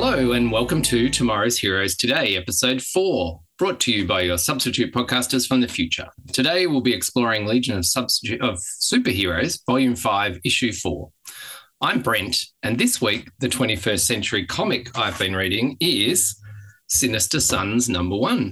Hello and welcome to Tomorrow's Heroes Today, episode 4, brought to you by your substitute podcasters from the future. Today we'll be exploring Legion of Superheroes, Volume 5, Issue 4. I'm Brent, and this week the 21st century comic I've been reading is Sinister Sons #1.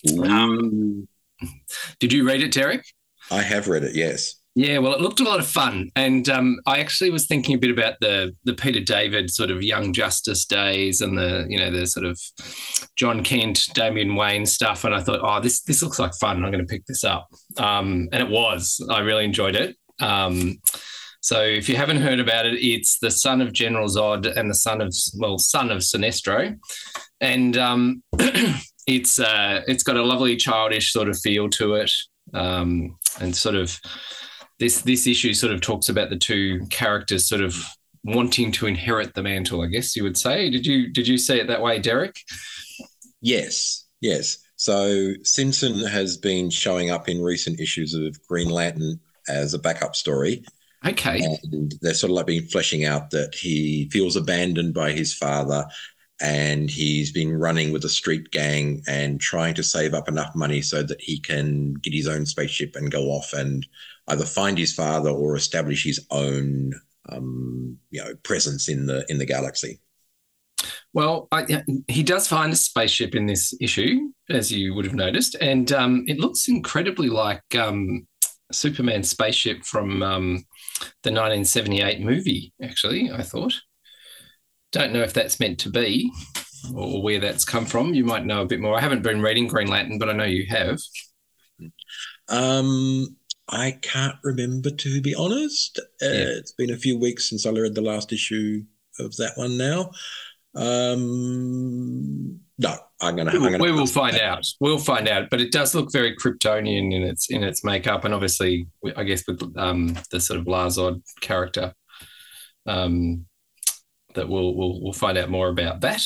Did you read it, Derek? I have read it, yes. Yeah, well, it looked a lot of fun. And I actually was thinking a bit about the Peter David sort of Young Justice days and the sort of John Kent, Damian Wayne stuff. And I thought, this looks like fun. I'm going to pick this up. And it was. I really enjoyed it. So if you haven't heard about it, it's the son of General Zod and the son of Sinestro. And it's got a lovely childish sort of feel to it. And sort of this issue sort of talks about the two characters sort of wanting to inherit the mantle, I guess you would say. Did you see it that way, Derek? Yes. So Simpson has been showing up in recent issues of Green Lantern as a backup story. Okay. And they're sort of like been fleshing out that he feels abandoned by his father and he's been running with a street gang and trying to save up enough money so that he can get his own spaceship and go off and either find his father or establish his own, presence in the galaxy. Well, he does find a spaceship in this issue, as you would have noticed, and it looks incredibly like Superman's spaceship from the 1978 movie, actually, I thought. Don't know if that's meant to be or where that's come from. You might know a bit more. I haven't been reading Green Lantern, but I know you have. I can't remember, to be honest. It's been a few weeks since I read the last issue of that one now. No, we will find out. We'll find out, but it does look very Kryptonian in its makeup, and obviously, I guess with the sort of Lazod character. That we'll find out more about that.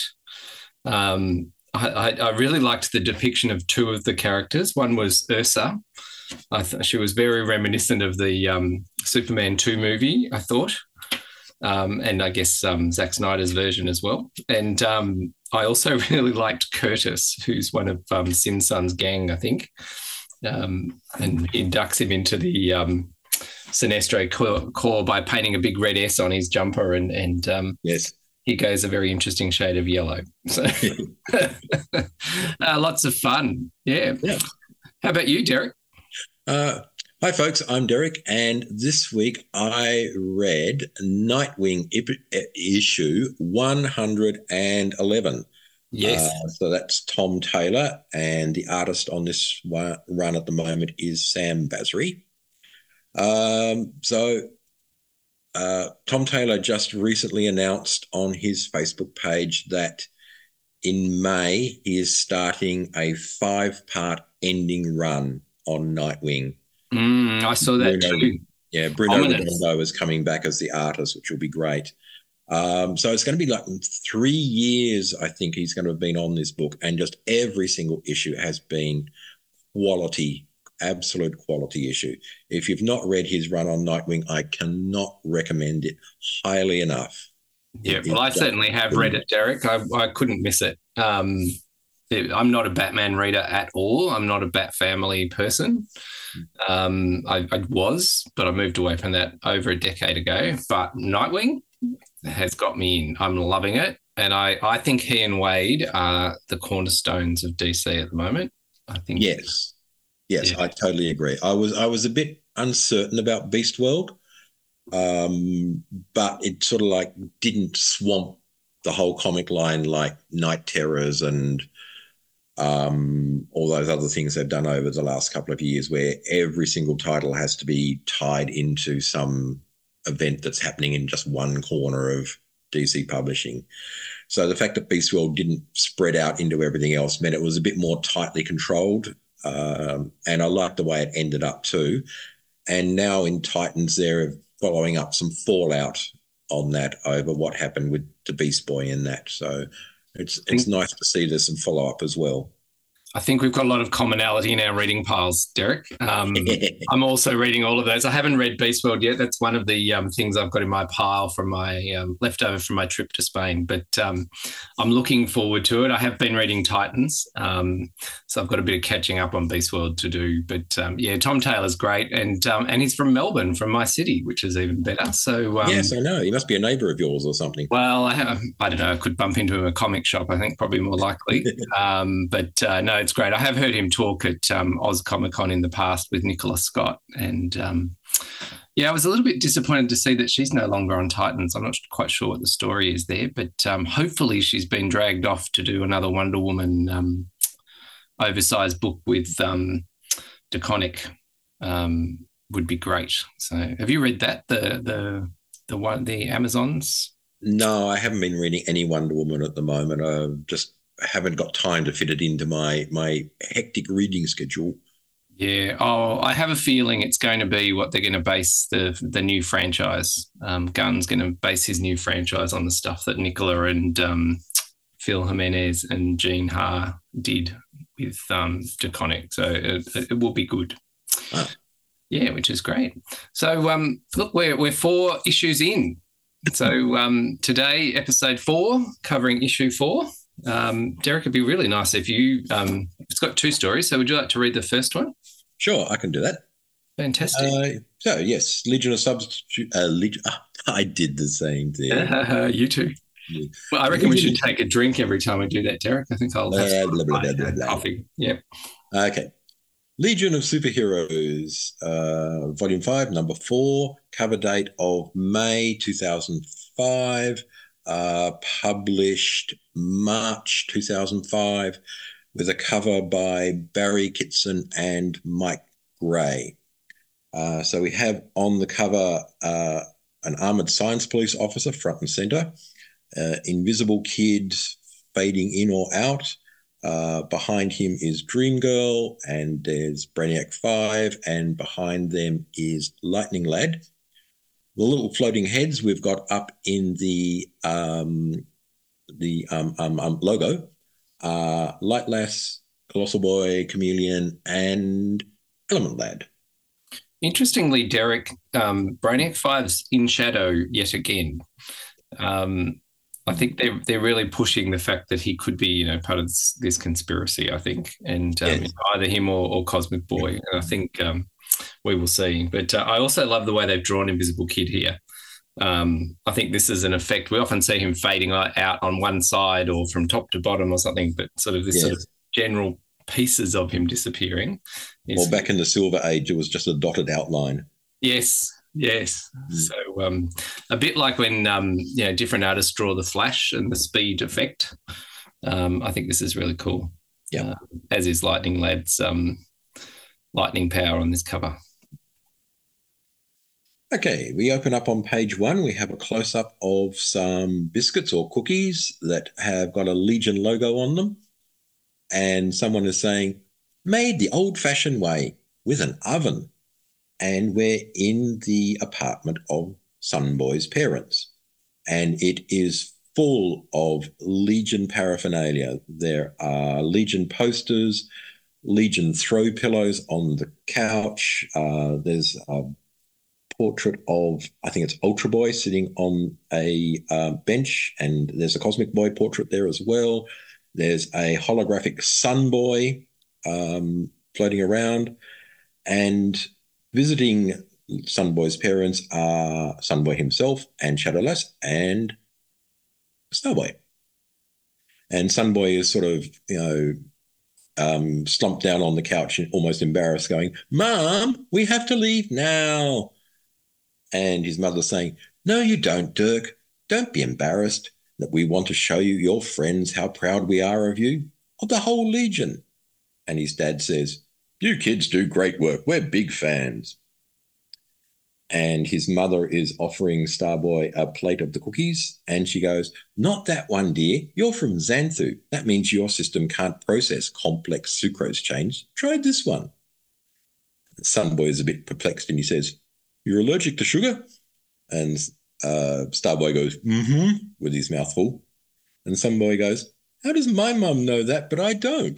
I really liked the depiction of two of the characters. One was Ursa. I thought she was very reminiscent of the Superman 2 movie, I thought, and I guess Zack Snyder's version as well. And I also really liked Curtis, who's one of Sin Sun's gang, I think, and he inducts him into the Sinestro Corps by painting a big red S on his jumper, and yes, he goes a very interesting shade of yellow. So lots of fun. Yeah. How about you, Derek? Hi, folks. I'm Derek, and this week I read Nightwing issue 111. Yes. So that's Tom Taylor, and the artist on this run at the moment is Sam Basri. Tom Taylor just recently announced on his Facebook page that in May he is starting a 5-part ending run on Nightwing. I saw that too. Yeah, Bruno Redondo is coming back as the artist, which will be great. So it's going to be like 3 years, I think he's going to have been on this book, and just every single issue has been quality, absolute quality issue. If you've not read his run on Nightwing, I cannot recommend it highly enough. Yeah, well, I certainly have read it, Derek. I couldn't miss it. I'm not a Batman reader at all. I'm not a Bat Family person. I was, but I moved away from that over a decade ago. But Nightwing has got me in. I'm loving it. And I think he and Wade are the cornerstones of DC at the moment. I think. Yes, yeah. I totally agree. I was a bit uncertain about Beast World, but it sort of like didn't swamp the whole comic line like Night Terrors and all those other things they've done over the last couple of years, where every single title has to be tied into some event that's happening in just one corner of DC publishing. So the fact that Beast World didn't spread out into everything else meant it was a bit more tightly controlled, and I liked the way it ended up too. And now in Titans, they're following up some fallout on that over what happened with the Beast Boy in that. So it's nice to see there's some follow-up as well. I think we've got a lot of commonality in our reading piles, Derek. I'm also reading all of those. I haven't read Beast World yet. That's one of the things I've got in my pile from my leftover from my trip to Spain. But I'm looking forward to it. I have been reading Titans, so I've got a bit of catching up on Beast World to do. But yeah, Tom Taylor's great, and he's from Melbourne, from my city, which is even better. So yes, I know. He must be a neighbour of yours or something. Well, I don't know. I could bump into him in a comic shop. I think probably more likely. But no, it's great. I have heard him talk at Oz Comic Con in the past with Nicola Scott, and yeah, I was a little bit disappointed to see that she's no longer on Titans. I'm not quite sure what the story is there, but hopefully she's been dragged off to do another Wonder Woman oversized book with DeConnick. Would be great. So, have you read that the Amazons? No, I haven't been reading any Wonder Woman at the moment. I just haven't got time to fit it into my hectic reading schedule. Yeah. Oh, I have a feeling it's going to be what they're going to base the new franchise. Gunn's going to base his new franchise on the stuff that Nicola and Phil Jimenez and Jean Ha did with DeConnick. So it will be good. Oh. Yeah, which is great. So look, we're 4 issues in. So today, episode 4, covering issue 4. Derek, it'd be really nice if you. It's got 2 stories. So would you like to read the first one? Sure, I can do that. Fantastic. So yes, Legion of Substitute. I did the same thing. You too. Yeah. Well, I reckon we should take a drink every time we do that, Derek. I think I'll have some coffee. Yeah. Okay. Legion of Superheroes, Volume 5, Number 4, cover date of May 2005, published March 2005, with a cover by Barry Kitson and Mike Gray. So we have on the cover an armoured science police officer front and centre, Invisible Kid fading in or out. Behind him is Dream Girl, and there's Brainiac 5, and behind them is Lightning Lad. The little floating heads we've got up in the logo are Light Lass, Colossal Boy, Chameleon, and Element Lad. Interestingly, Derek, Brainiac 5's in shadow yet again. I think they're really pushing the fact that he could be, part of this conspiracy, I think, and yes. Either him or Cosmic Boy. And I think we will see. But I also love the way they've drawn Invisible Kid here. I think this is an effect. We often see him fading out on one side or from top to bottom or something, but sort of this sort of general pieces of him disappearing. Well, back in the Silver Age, it was just a dotted outline. Yes. So a bit like when different artists draw the flash and the speed effect. I think this is really cool. Yeah, as is Lightning Lad's lightning power on this cover. Okay, we open up on page 1. We have a close-up of some biscuits or cookies that have got a Legion logo on them. And someone is saying, made the old-fashioned way with an oven. And we're in the apartment of Sunboy's parents. And it is full of Legion paraphernalia. There are Legion posters, Legion throw pillows on the couch. There's a portrait of, I think it's Ultra Boy sitting on a bench, and there's a Cosmic Boy portrait there as well. There's a holographic Sunboy floating around, and visiting Sunboy's parents are Sunboy himself and Shadowlass and Starboy. And Sunboy is sort of, slumped down on the couch and almost embarrassed, going, Mom, we have to leave now. And his mother's saying, no, you don't, Dirk. Don't be embarrassed. That we want to show you, your friends, how proud we are of you, of the whole Legion. And his dad says, you kids do great work. We're big fans. And his mother is offering Starboy a plate of the cookies, and she goes, not that one, dear. You're from Xanthu. That means your system can't process complex sucrose chains. Try this one. Sunboy is a bit perplexed, and he says, you're allergic to sugar? And Starboy goes, with his mouth full. And Sunboy goes, how does my mum know that, but I don't?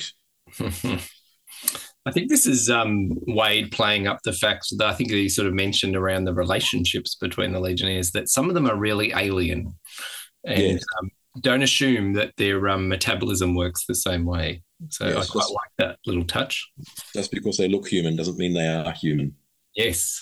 I think this is Wade playing up the fact that I think he sort of mentioned around the relationships between the Legionnaires, that some of them are really alien and Yes. Don't assume that their metabolism works the same way. So Yes, I quite like that little touch. Just because they look human doesn't mean they are human. Yes.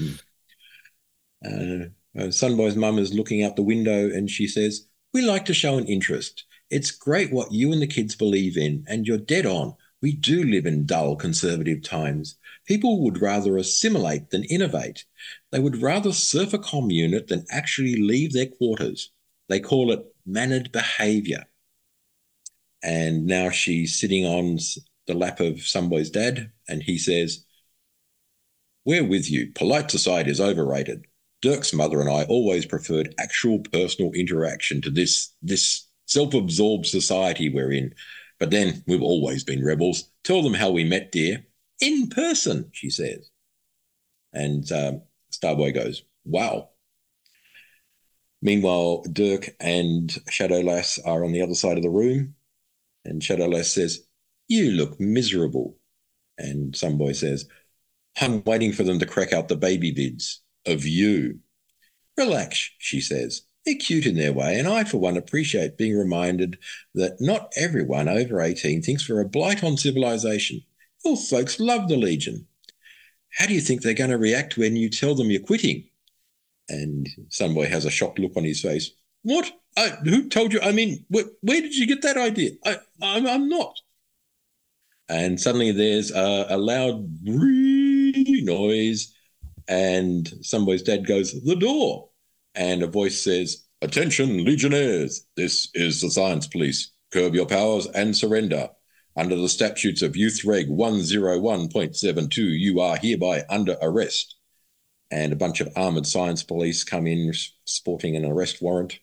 Sunboy's mum is looking out the window and she says, "We like to show an interest. It's great what you and the kids believe in, and you're dead on. We do live in dull, conservative times. People would rather assimilate than innovate. They would rather surf a comm unit than actually leave their quarters. They call it mannered behaviour." And now she's sitting on the lap of Sunboy's dad, and he says, "We're with you. Polite society is overrated. Dirk's mother and I always preferred actual personal interaction to this self-absorbed society we're in. But then we've always been rebels. Tell them how we met, dear." "In person," she says. And Starboy goes, "Wow." Meanwhile, Dirk and Shadowlass are on the other side of the room. And Shadowlass says, "You look miserable." And Sunboy says, "I'm waiting for them to crack out the baby vids of you." "Relax," she says. "They're cute in their way, and I, for one, appreciate being reminded that not everyone over 18 thinks we're a blight on civilization. Your folks love the Legion. How do you think they're going to react when you tell them you're quitting?" And Sunboy has a shocked look on his face. "What? Who told you? I mean, where did you get that idea? I'm not." And suddenly there's a loud noise, and Sunboy's dad goes, "The door." And a voice says, "Attention, Legionnaires. This is the Science Police. Curb your powers and surrender. Under the statutes of Youth Reg 101.72, you are hereby under arrest." And a bunch of armoured science police come in sporting an arrest warrant.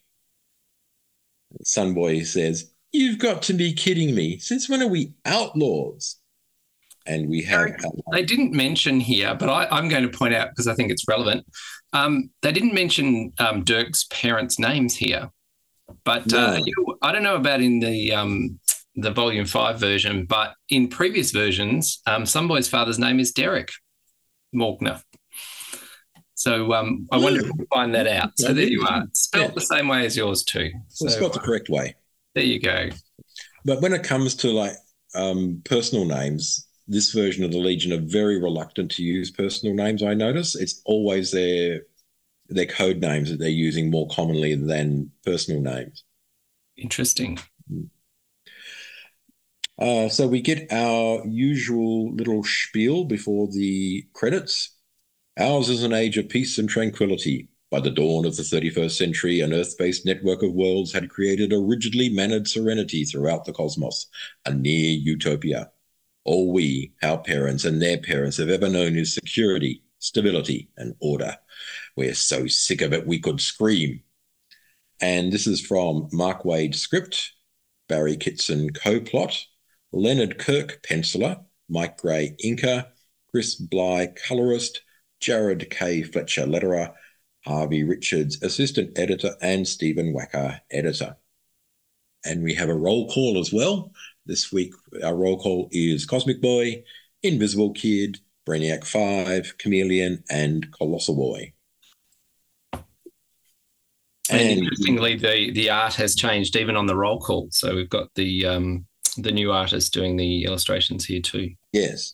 Sunboy says, "You've got to be kidding me. Since when are we outlaws?" And we have... They didn't mention here, but I'm going to point out, because I think it's relevant, they didn't mention Dirk's parents' names here. But No. I don't know about in the Volume 5 version, but in previous versions, Sunboy's father's name is Derek Morgner. So I wonder if we'll find that out. So there you are. Spelt the same way as yours too. So, it's got the correct way. There you go. But when it comes to personal names, this version of the Legion are very reluctant to use personal names, I notice. It's always their code names that they're using more commonly than personal names. Interesting. So we get our usual little spiel before the credits. "Ours is an age of peace and tranquility. By the dawn of the 31st century, an Earth-based network of worlds had created a rigidly mannered serenity throughout the cosmos, a near utopia. All we, our parents, and their parents have ever known is security, stability, and order. We're so sick of it we could scream." And this is from Mark Waid script, Barry Kitson co-plot, Leonard Kirk penciler, Mike Gray inker, Chris Bly colorist, Jared K. Fletcher letterer, Harvey Richards assistant editor, and Stephen Wacker editor. And we have a roll call as well. This week our roll call is Cosmic Boy, Invisible Kid, Brainiac 5, Chameleon, and Colossal Boy. And interestingly, the art has changed even on the roll call. So we've got the new artist doing the illustrations here too. Yes.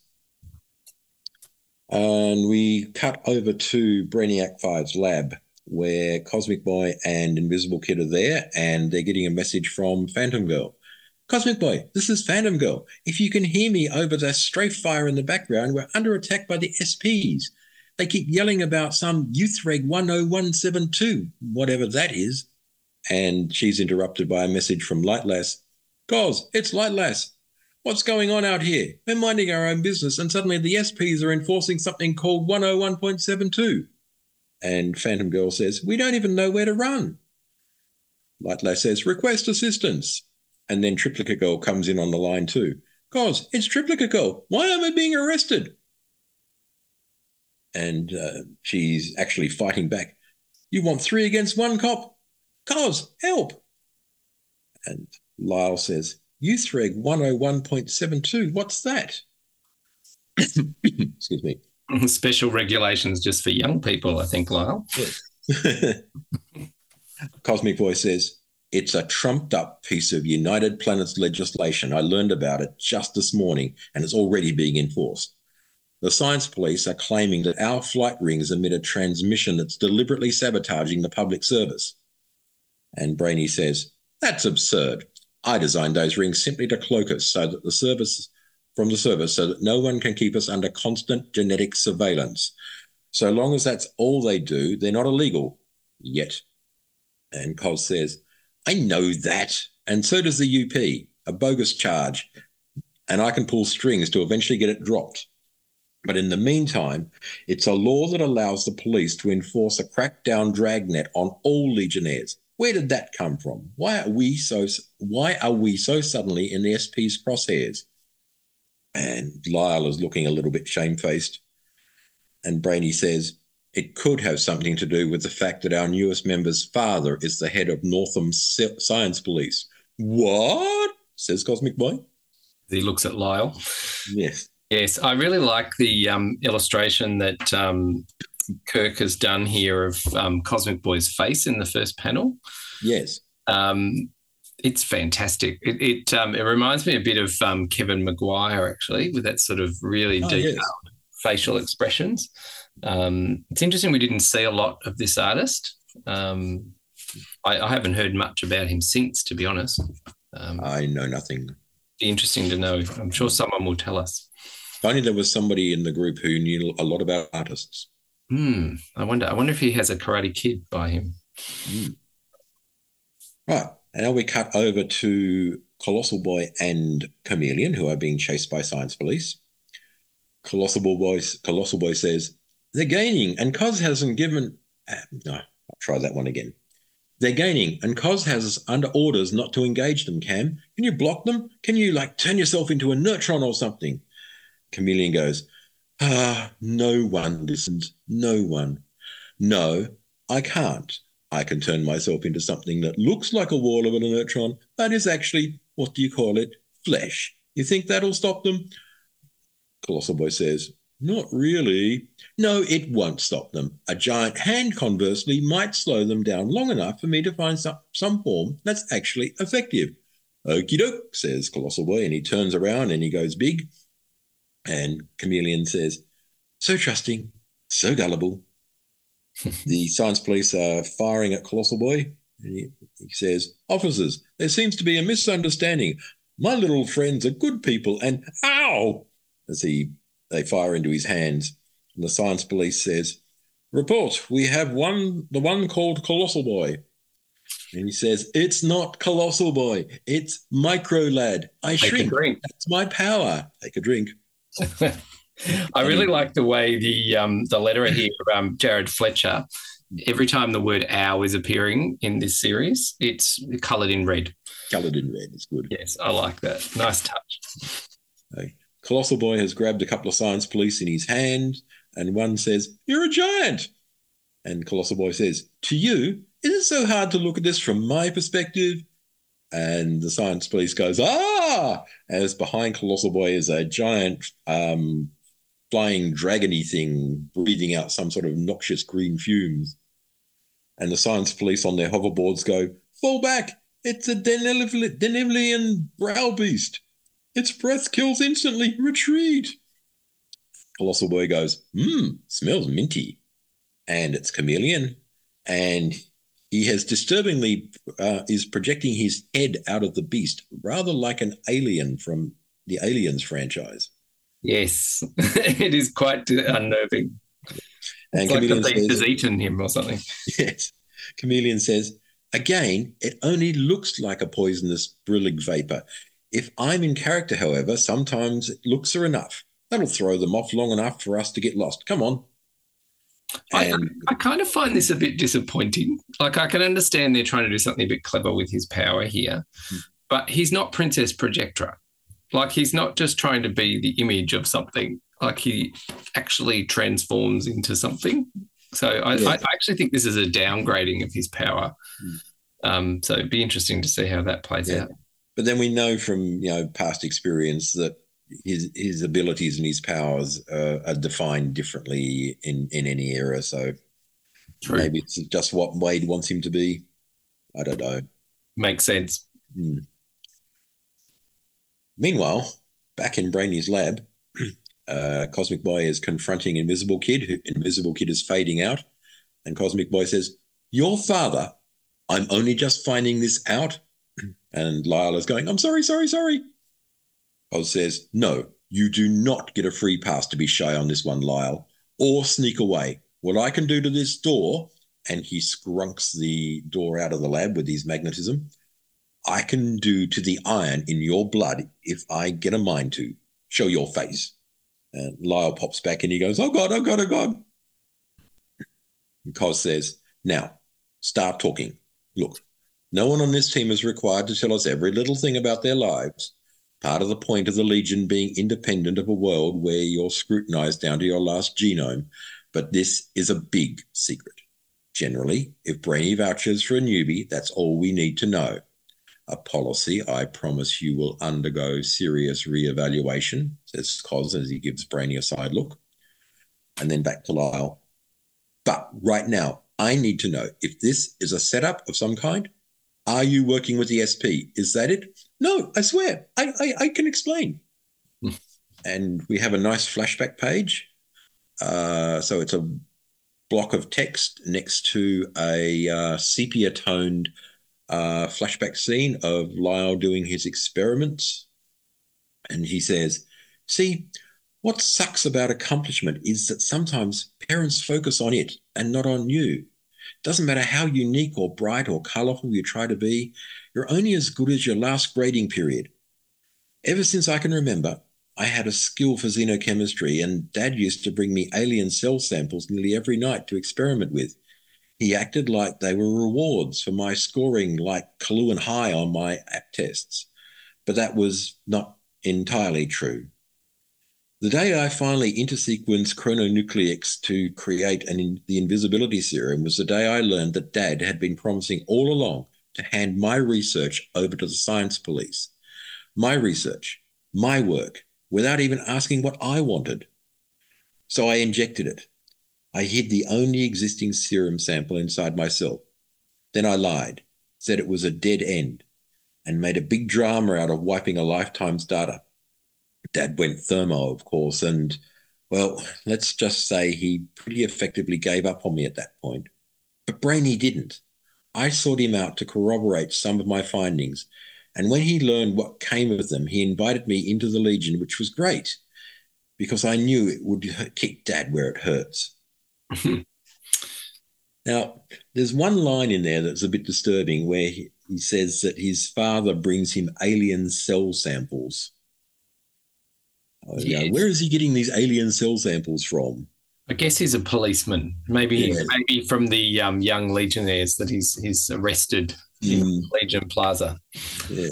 And we cut over to Brainiac 5's lab, where Cosmic Boy and Invisible Kid are there, and they're getting a message from Phantom Girl. "Cosmic Boy, this is Phantom Girl. If you can hear me over the strafe fire in the background, we're under attack by the SPs. They keep yelling about some Youth Reg 101.72, whatever that is." And she's interrupted by a message from Lightlass. "Cos, it's Lightlass. What's going on out here? We're minding our own business, and suddenly the SPs are enforcing something called 101.72. And Phantom Girl says, "We don't even know where to run." Lightlass says, "Request assistance." And then Triplicate Girl comes in on the line too. "Cos, it's Triplicate Girl. Why am I being arrested?" And she's actually fighting back. "You want 3 against 1, cop? Cos, help." And Lyle says, Youth Reg 101.72. What's that? Excuse me. Special regulations just for young people, I think, Lyle. Yes. Cosmic Voice says, it's a trumped up piece of United Planets legislation. I learned about it just this morning and it's already being enforced. The science police are claiming that our flight rings emit a transmission that's deliberately sabotaging the public service. And Brainy says, that's absurd. I designed those rings simply to cloak us so that so that no one can keep us under constant genetic surveillance. So long as that's all they do, they're not illegal yet. And Cos says, I know that, and so does the UP, a bogus charge, and I can pull strings to eventually get it dropped. But in the meantime, it's a law that allows the police to enforce a crackdown dragnet on all Legionnaires. Where did that come from? Why are we so suddenly in the SP's crosshairs? And Lyle is looking a little bit shamefaced. And Brainy says, it could have something to do with the fact that our newest member's father is the head of Northam Science Police. What? Says Cosmic Boy. He looks at Lyle. Yes. Yes, I really like the illustration that Kirk has done here of Cosmic Boy's face in the first panel. Yes. It's fantastic. It reminds me a bit of Kevin Maguire, actually, with that sort of really detailed facial expressions. It's interesting we didn't see a lot of this artist. I haven't heard much about him since, to be honest. I know nothing. Be interesting to know. I'm sure someone will tell us. If only there was somebody in the group who knew a lot about artists. I wonder if he has a Karate Kid by him. Right. And now we cut over to Colossal Boy and Chameleon, who are being chased by science police. Colossal Boy says, they're gaining, and Cos hasn't given... no, I'll try that one again. They're gaining, and Cos has us under orders not to engage them, Cam. Can you block them? Can you, turn yourself into a neutron or something? Chameleon goes, no one listens. No one. No, I can't. I can turn myself into something that looks like a wall of a neutron, but is actually, what do you call it? Flesh. You think that'll stop them? Colossal Boy says, not really. No, it won't stop them. A giant hand, conversely, might slow them down long enough for me to find some form that's actually effective. Okie doke, says Colossal Boy, and he turns around and he goes big. And Chameleon says, so trusting, so gullible. The science police are firing at Colossal Boy. And he says, officers, there seems to be a misunderstanding. My little friends are good people and ow! As they fire into his hands. And the science police says, report, we have the one called Colossal Boy. And he says, it's not Colossal Boy, it's Micro Lad. I shrink. That's my power. Take a drink. I really like the way the letterer here, Jared Fletcher, every time the word ow is appearing in this series, it's coloured in red. Coloured in red, it's good. Yes, I like that. Nice touch. Okay. Colossal Boy has grabbed a couple of science police in his hand, and one says, you're a giant. And Colossal Boy says, to you, is it so hard to look at this from my perspective? And the science police goes, as behind Colossal Boy is a giant flying dragony thing breathing out some sort of noxious green fumes. And the science police on their hoverboards go, fall back, it's a Denevlian brow beast. Its breath kills instantly, retreat. Colossal Boy goes, smells minty. And it's Chameleon. And he has disturbingly is projecting his head out of the beast, rather like an alien from the Aliens franchise. Yes, it is quite unnerving. And it's Chameleon like the beast has eaten him or something. Yes. Chameleon says, again, it only looks like a poisonous Brillig vapor. If I'm in character, however, sometimes looks are enough. That'll throw them off long enough for us to get lost. Come on. I kind of find this a bit disappointing. Like, I can understand they're trying to do something a bit clever with his power here, but he's not Princess Projectra. Like, he's not just trying to be the image of something. Like, he actually transforms into something. So I actually think this is a downgrading of his power. So it'd be interesting to see how that plays out. But then we know from past experience that his abilities and his powers are defined differently in any era. So True. maybe it's just what Wade wants him to be. I don't know. Makes sense. Meanwhile, back in Brainy's lab, Cosmic Boy is confronting Invisible Kid. Invisible Kid is fading out, and Cosmic Boy says, "Your father, I'm only just finding this out." And Lyle is going, "I'm sorry. Oz says, "No, you do not get a free pass to be shy on this one, Lyle, or sneak away. What I can do to this door," and he scrunks the door out of the lab with his magnetism, "I can do to the iron in your blood if I get a mind to. Show your face." And Lyle pops back and he goes, "Oh God, oh God, oh God." And Cos says, "Now, start talking. Look, no one on this team is required to tell us every little thing about their lives. Part of the point of the Legion being independent of a world where you're scrutinized down to your last genome. But this is a big secret. Generally, if Brainy vouches for a newbie, that's all we need to know. A policy I promise you will undergo serious reevaluation," says Cos as he gives Brainy a side look. And then back to Lyle. "But right now, I need to know if this is a setup of some kind. Are you working with the SP? Is that it?" "No, I swear. I can explain." And we have a nice flashback page. So it's a block of text next to a sepia-toned flashback scene of Lyle doing his experiments. And he says, "See, what sucks about accomplishment is that sometimes parents focus on it and not on you. Doesn't matter how unique or bright or colourful you try to be, you're only as good as your last grading period. Ever since I can remember, I had a skill for xenochemistry, and Dad used to bring me alien cell samples nearly every night to experiment with. He acted like they were rewards for my scoring like Kaluan High on my app tests. But that was not entirely true. The day I finally intersequenced chrononucleics to create the invisibility serum was the day I learned that Dad had been promising all along to hand my research over to the science police. My research, my work, without even asking what I wanted. So I injected it. I hid the only existing serum sample inside myself. Then I lied, said it was a dead end, and made a big drama out of wiping a lifetime's data. Dad went thermo, of course, and, well, let's just say he pretty effectively gave up on me at that point. But Brainy didn't. I sought him out to corroborate some of my findings, and when he learned what came of them, he invited me into the Legion, which was great, because I knew it would kick Dad where it hurts. Now, there's one line in there that's a bit disturbing where he says that his father brings him alien cell samples. Yes. Where is he getting these alien cell samples from? I guess he's a policeman. Maybe from the young legionnaires that he's arrested in Legion Plaza. Yeah.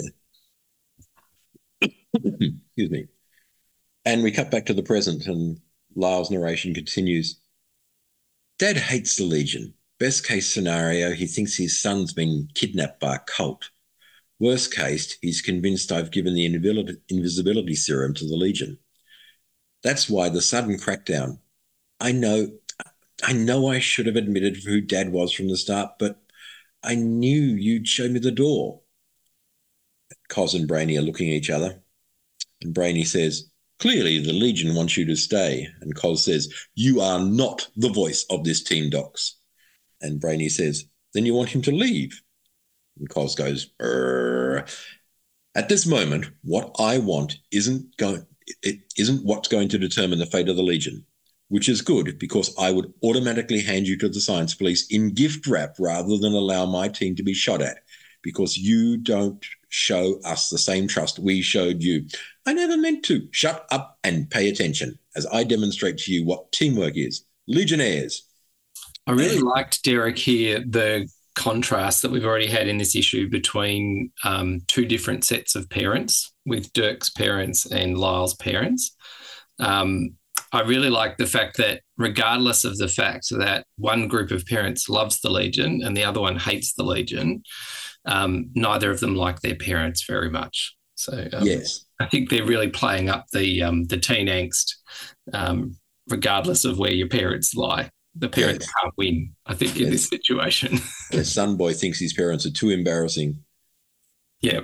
Excuse me. And we cut back to the present, and Lyle's narration continues. Dad hates the Legion. Best case scenario, he thinks his son's been kidnapped by a cult. Worst case, he's convinced I've given the invisibility serum to the Legion. That's why the sudden crackdown. I know I should have admitted who Dad was from the start, but I knew you'd show me the door. Cos and Brainy are looking at each other, and Brainy says, "Clearly the Legion wants you to stay." And Cos says, "You are not the voice of this team, Docs." And Brainy says, "Then you want him to leave?" And Cos goes, "At this moment, what I want isn't what's going to determine the fate of the Legion, which is good because I would automatically hand you to the science police in gift wrap rather than allow my team to be shot at because you don't show us the same trust we showed you. I never meant to. Shut up and pay attention as I demonstrate to you what teamwork is. Legionnaires." I really liked, Derek, here the contrast that we've already had in this issue between two different sets of parents, with Dirk's parents and Lyle's parents. I really like the fact that regardless of the fact that one group of parents loves the Legion and the other one hates the Legion, neither of them like their parents very much. So Yes. I think they're really playing up the teen angst, regardless of where your parents lie. The parents can't win, I think, in this situation. The son boy thinks his parents are too embarrassing. Yeah.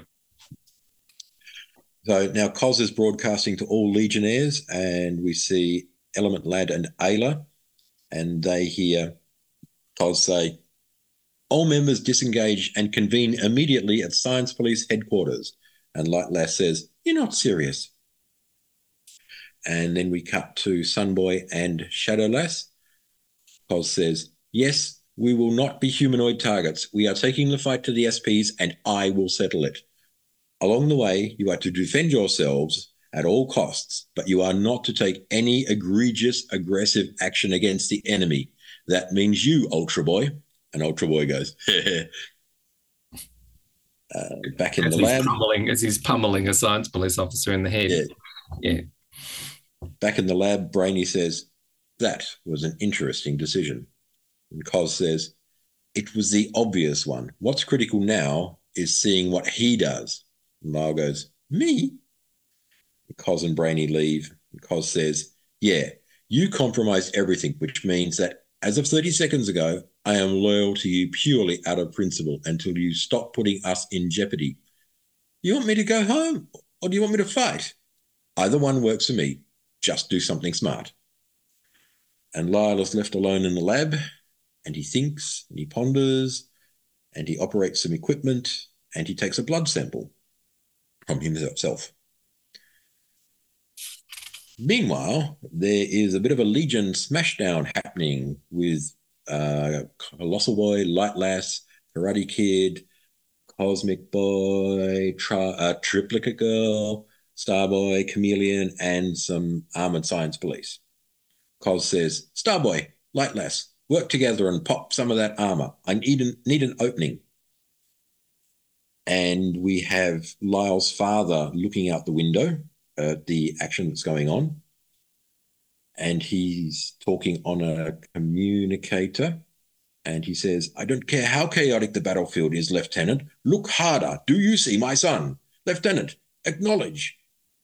So now Cos is broadcasting to all Legionnaires, and we see Element Lad and Ayla, and they hear Cos say, all members disengage and convene immediately at Science Police headquarters. And Light Lass says, you're not serious. And then we cut to Sunboy and Shadow Lass. Cos says, yes, we will not be humanoid targets. We are taking the fight to the SPs and I will settle it. Along the way, you are to defend yourselves at all costs, but you are not to take any egregious, aggressive action against the enemy. That means you, Ultra Boy. And Ultra Boy goes, back in the lab. As he's pummeling a Science Police officer in the head. Yeah. Back in the lab, Brainy says, that was an interesting decision. And Cos says, it was the obvious one. What's critical now is seeing what he does. And Lyle goes, me? And Cos and Brainy leave. And Cos says, yeah, you compromised everything, which means that as of 30 seconds ago, I am loyal to you purely out of principle until you stop putting us in jeopardy. You want me to go home or do you want me to fight? Either one works for me. Just do something smart. And Lyle is left alone in the lab, and he thinks, and he ponders, and he operates some equipment, and he takes a blood sample from himself. Meanwhile, there is a bit of a Legion smashdown happening with Colossal Boy, Light Lass, Karate Kid, Cosmic Boy, Triplicate Girl, Starboy, Chameleon, and some armored Science Police. Cos says, Starboy, Light Lass, work together and pop some of that armor. I need an opening. And we have Lyle's father looking out the window at the action that's going on. And he's talking on a communicator. And he says, I don't care how chaotic the battlefield is, Lieutenant. Look harder. Do you see my son? Lieutenant, acknowledge.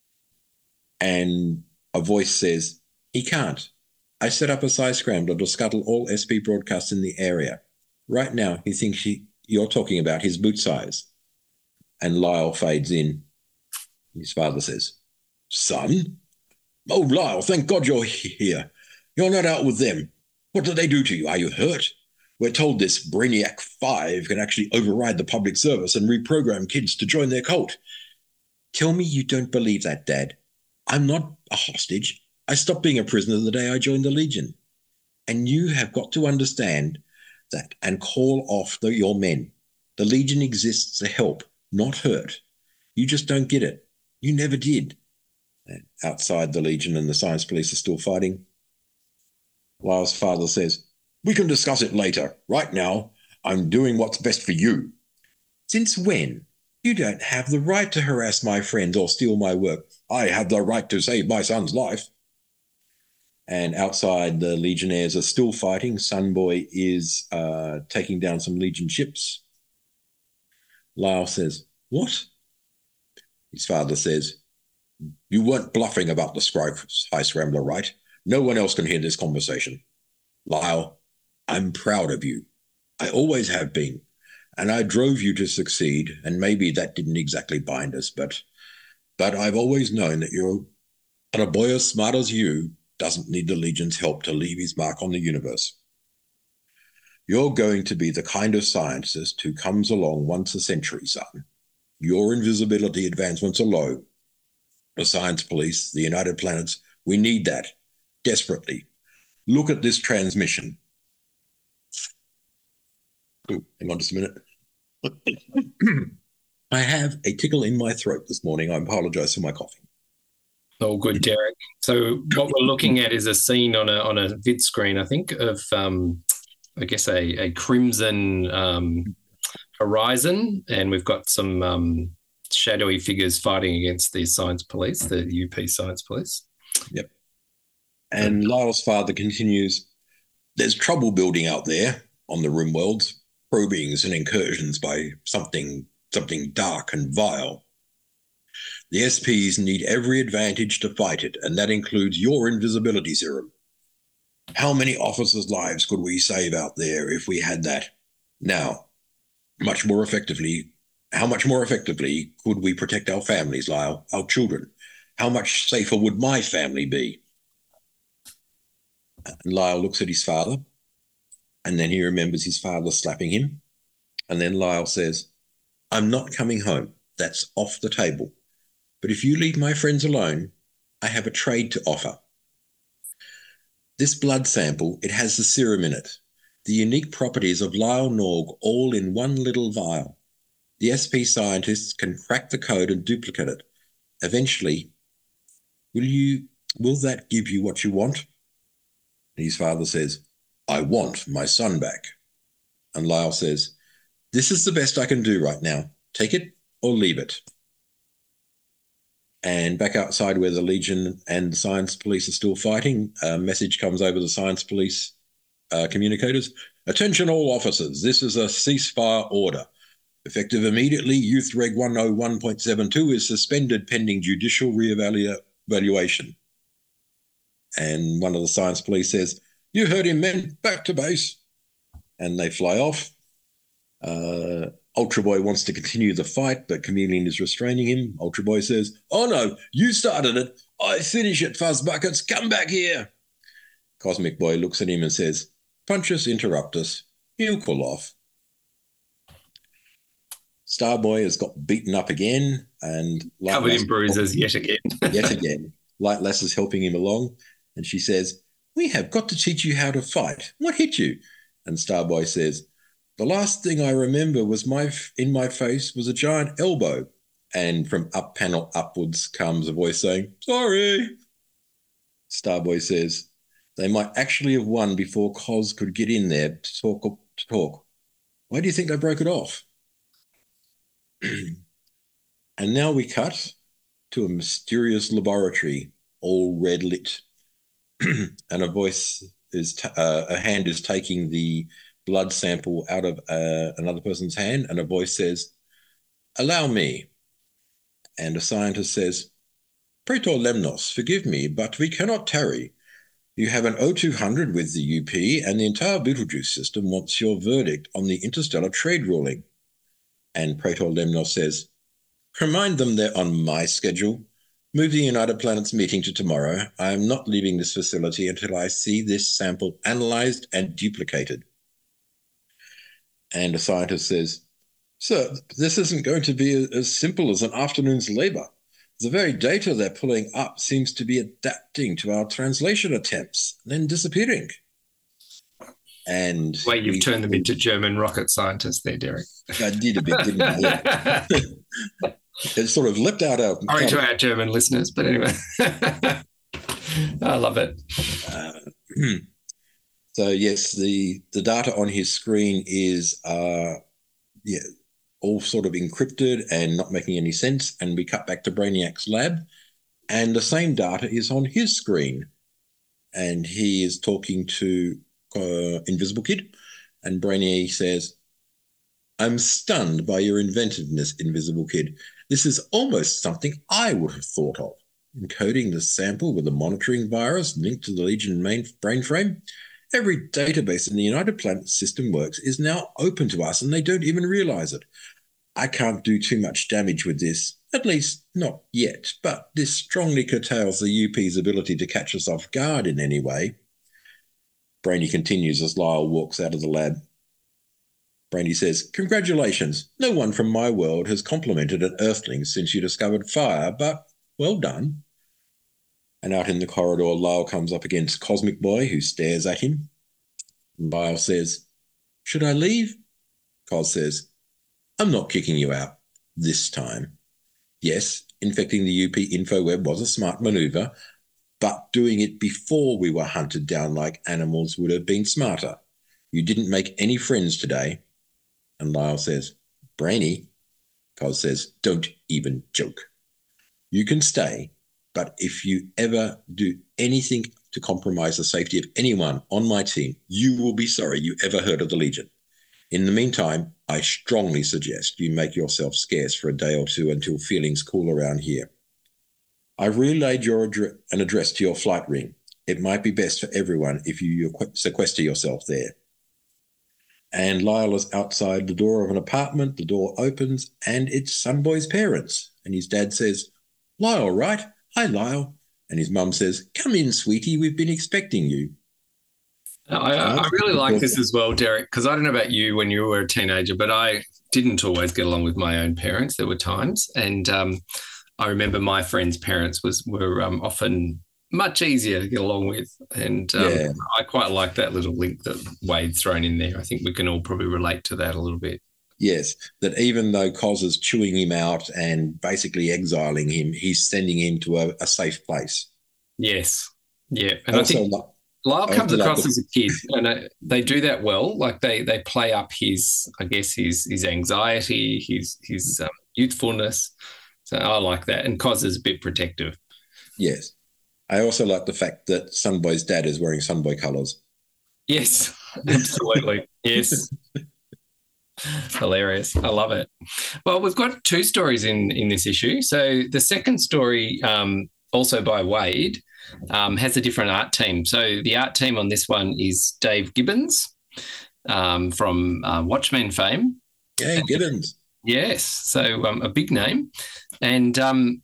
And a voice says, he can't. I set up a psi scrambler to scuttle all SP broadcasts in the area. Right now, he thinks you're talking about his boot size. And Lyle fades in. His father says, son? Oh, Lyle, thank God you're here. You're not out with them. What did they do to you? Are you hurt? We're told this Brainiac 5 can actually override the public service and reprogram kids to join their cult. Tell me you don't believe that, Dad. I'm not a hostage. I stopped being a prisoner the day I joined the Legion. And you have got to understand that and call off your men. The Legion exists to help, not hurt. You just don't get it. You never did. And outside the Legion and the Science Police are still fighting. Lyle's father says, we can discuss it later. Right now, I'm doing what's best for you. Since when? You don't have the right to harass my friends or steal my work. I have the right to save my son's life. And outside, the Legionnaires are still fighting. Sunboy is taking down some Legion ships. Lyle says, what? His father says, you weren't bluffing about the High Scrambler, right? No one else can hear this conversation. Lyle, I'm proud of you. I always have been. And I drove you to succeed, and maybe that didn't exactly bind us, but I've always known that a boy as smart as you doesn't need the Legion's help to leave his mark on the universe. You're going to be the kind of scientist who comes along once a century, son. Your invisibility advancements are low. The Science Police, the United Planets, we need that desperately. Look at this transmission. Ooh, hang on just a minute. I have a tickle in my throat this morning. I apologize for my coughing. Oh, good, Derek. So what we're looking at is a scene on a vid screen, I think, of I guess a crimson horizon, and we've got some shadowy figures fighting against the Science Police, the UP Science Police. Yep. And Lyle's father continues, there's trouble building out there on the RimWorlds. probings and incursions by something dark and vile. The SPs need every advantage to fight it, and that includes your invisibility serum. How many officers' lives could we save out there if we had that? Now, how much more effectively could we protect our families, Lyle, our children? How much safer would my family be? And Lyle looks at his father, and then he remembers his father slapping him. And then Lyle says, I'm not coming home. That's off the table. But if you leave my friends alone, I have a trade to offer. This blood sample, it has the serum in it, the unique properties of Lyle Norg all in one little vial. The SP scientists can crack the code and duplicate it. Eventually, will that give you what you want? And his father says, I want my son back. And Lyle says, this is the best I can do right now. Take it or leave it. And back outside where the Legion and the Science Police are still fighting, a message comes over the Science Police communicators. Attention all officers, this is a ceasefire order. Effective immediately, Youth Reg 101.72 is suspended pending judicial re-evaluation. And one of the Science Police says, you heard him, men, back to base. And they fly off. Ultra Boy wants to continue the fight, but Chameleon is restraining him. Ultra Boy says, oh no, you started it. I finish it, Fuzzbuckets. Come back here. Cosmic Boy looks at him and says, punch us, interrupt us. He'll cool off. Starboy has got beaten up again. And covered in bruises yet again. Yet again. Light Lass is helping him along. And she says, we have got to teach you how to fight. What hit you? And Starboy says, the last thing I remember was in my face was a giant elbow. And from up panel upwards comes a voice saying, sorry. Starboy says, they might actually have won before Cos could get in there to talk. Why do you think they broke it off? And now we cut to a mysterious laboratory, all red lit. And a hand is taking the blood sample out of another person's hand, and a voice says, allow me. And a scientist says, Praetor Lemnos, forgive me, but we cannot tarry. You have an O200 with the UP, and the entire Beetlejuice system wants your verdict on the interstellar trade ruling. And Praetor Lemnos says, remind them they're on my schedule. Move the United Planets meeting to tomorrow. I am not leaving this facility until I see this sample analyzed and duplicated. And a scientist says, sir, this isn't going to be as simple as an afternoon's labor. The very data they're pulling up seems to be adapting to our translation attempts, then disappearing. And well, you've turned them into German rocket scientists there, Derek. I did a bit, didn't I? Yeah. It sort of leapt out our... Sorry to our German listeners, but anyway. I love it. So, yes, the data on his screen is all sort of encrypted and not making any sense. And we cut back to Brainiac's lab, and the same data is on his screen. And he is talking to Invisible Kid, and Brainiac says, I'm stunned by your inventiveness, Invisible Kid. This is almost something I would have thought of. Encoding the sample with a monitoring virus linked to the Legion main brainframe. Every database in the United Planets system works is now open to us, and they don't even realize it. I can't do too much damage with this, at least not yet, but this strongly curtails the UP's ability to catch us off guard in any way. Brainy continues as Lyle walks out of the lab. Brainy says, congratulations. No one from my world has complimented an Earthling since you discovered fire, but well done. And out in the corridor, Lyle comes up against Cosmic Boy, who stares at him. Lyle says, should I leave? Cos says, I'm not kicking you out this time. Yes, infecting the UP InfoWeb was a smart maneuver, but doing it before we were hunted down like animals would have been smarter. You didn't make any friends today. And Lyle says, Brainy. Cos says, don't even joke. You can stay, but if you ever do anything to compromise the safety of anyone on my team, you will be sorry you ever heard of the Legion. In the meantime, I strongly suggest you make yourself scarce for a day or two until feelings cool around here. I've relayed an address to your flight ring. It might be best for everyone if you sequester yourself there. And Lyle is outside the door of an apartment. The door opens, and it's Sunboy's parents. And his dad says, "Lyle, right? Hi, Lyle." And his mum says, "Come in, sweetie. We've been expecting you." I really like this as well, Derek, because I don't know about you when you were a teenager, but I didn't always get along with my own parents. There were times. And I remember my friends' parents were often much easier to get along with. And I quite like that little link that Wade's thrown in there. I think we can all probably relate to that a little bit. Yes, that even though Cos is chewing him out and basically exiling him, he's sending him to a safe place. Yes. Yeah. And I think Lyle comes across as a kid, and they do that well. Like they play up his anxiety, his youthfulness. So I like that. And Cos is a bit protective. Yes. I also like the fact that Sunboy's dad is wearing Sunboy colours. Yes, absolutely. Yes. Hilarious. I love it. Well, we've got two stories in this issue. So the second story, also by Wade, has a different art team. So the art team on this one is Dave Gibbons from Watchmen fame. Yeah, Gibbons. Yes, so a big name. And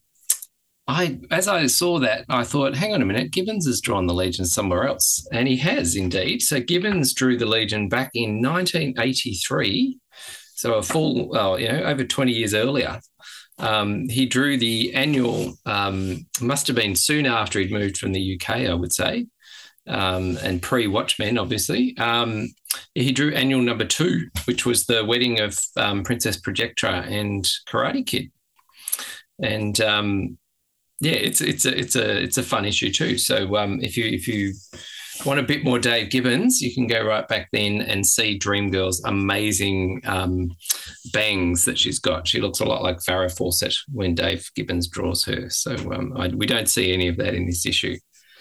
as I saw that, I thought, hang on a minute, Gibbons has drawn the Legion somewhere else. And he has indeed. So Gibbons drew the Legion back in 1983, so a full, over 20 years earlier. He drew the annual, must have been soon after he'd moved from the UK, I would say, and pre-Watchmen, obviously. He drew annual number 2, which was the wedding of Princess Projectra and Karate Kid. And it's a fun issue too. So if you want a bit more Dave Gibbons, you can go right back then and see Dreamgirl's amazing bangs that she's got. She looks a lot like Farrah Fawcett when Dave Gibbons draws her. So we don't see any of that in this issue.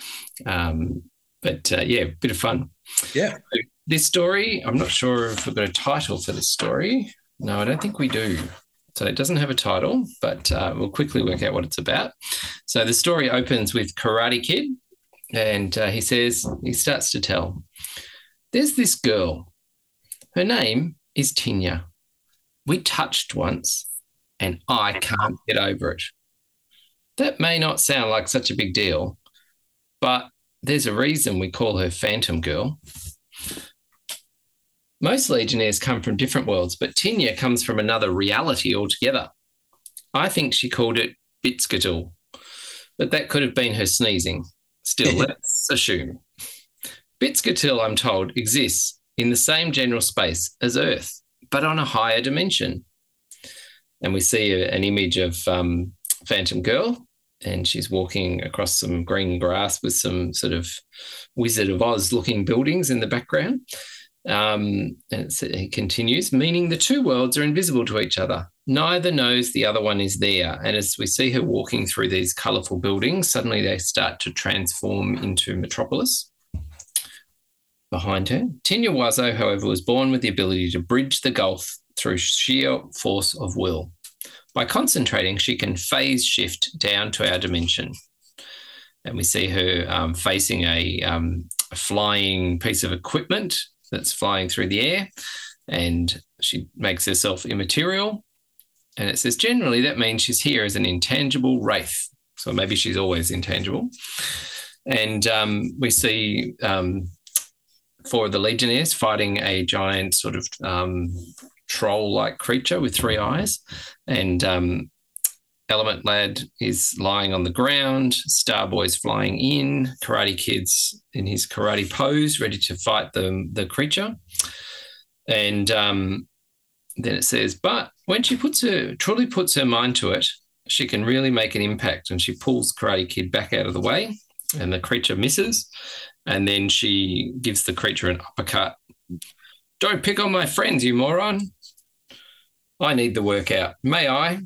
But a bit of fun. Yeah. So this story, I'm not sure if we've got a title for this story. No, I don't think we do. So it doesn't have a title, but we'll quickly work out what it's about. So the story opens with Karate Kid, and he starts to tell, there's this girl. Her name is Tinya. We touched once, and I can't get over it. That may not sound like such a big deal, but there's a reason we call her Phantom Girl. Most Legionnaires come from different worlds, but Tinya comes from another reality altogether. I think she called it Bitskittle, but that could have been her sneezing. Still, let's assume. Bitskittle, I'm told, exists in the same general space as Earth, but on a higher dimension. And we see an image of Phantom Girl, and she's walking across some green grass with some sort of Wizard of Oz-looking buildings in the background. And he continues, meaning the two worlds are invisible to each other. Neither knows the other one is there. And as we see her walking through these colourful buildings, suddenly they start to transform into Metropolis behind her. Tinya Wazo, however, was born with the ability to bridge the gulf through sheer force of will. By concentrating, she can phase shift down to our dimension. And we see her facing a flying piece of equipment that's flying through the air, and she makes herself immaterial. And it says generally that means she's here as an intangible wraith. So maybe she's always intangible. And we see 4 of the Legionnaires fighting a giant sort of troll-like creature with 3 eyes. And Element Lad is lying on the ground. Starboy's flying in. Karate Kid's in his karate pose, ready to fight the creature. And then it says, but when she truly puts her mind to it, she can really make an impact. And she pulls Karate Kid back out of the way, and the creature misses. And then she gives the creature an uppercut. Don't pick on my friends, you moron. I need the workout. May I?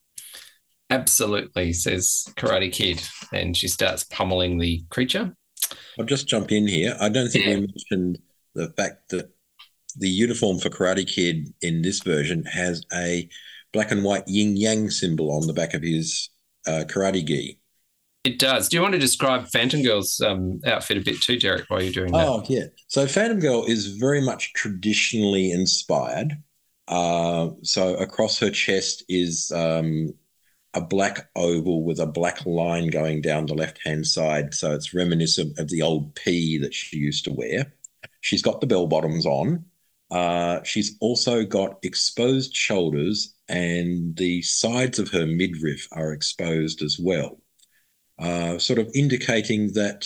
Absolutely, says Karate Kid, and she starts pummeling the creature. I'll just jump in here. I don't think we mentioned the fact that the uniform for Karate Kid in this version has a black and white yin yang symbol on the back of his karate gi. It does. Do you want to describe Phantom Girl's outfit a bit too, Derek, while you're doing that? Oh, yeah. So Phantom Girl is very much traditionally inspired. So across her chest is a black oval with a black line going down the left-hand side. So it's reminiscent of the old P that she used to wear. She's got the bell bottoms on. She's also got exposed shoulders, and the sides of her midriff are exposed as well, sort of indicating that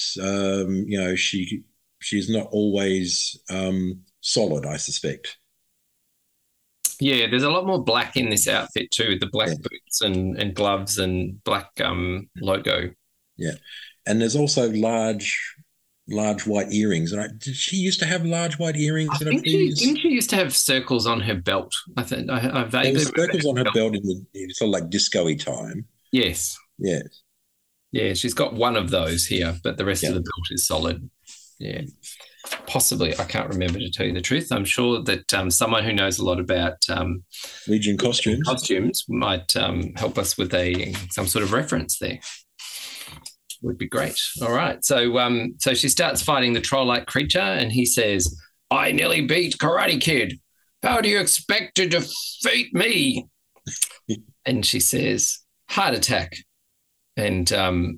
she's not always solid, I suspect. Yeah, there's a lot more black in this outfit too, the black boots and gloves and black logo. Yeah, and there's also large white earrings. And did she used to have large white earrings? Didn't she used to have circles on her belt? I think I vaguely there were circles on her belt in the sort of like disco-y time. Yes. Yes. Yeah, she's got one of those here, but the rest of the belt is solid. Yeah. Possibly, I can't remember, to tell you the truth. I'm sure that someone who knows a lot about Legion costumes might help us with some sort of reference there. Would be great. All right. So she starts fighting the troll-like creature, and he says, "I nearly beat Karate Kid. How do you expect to defeat me?" And she says, "Heart attack." And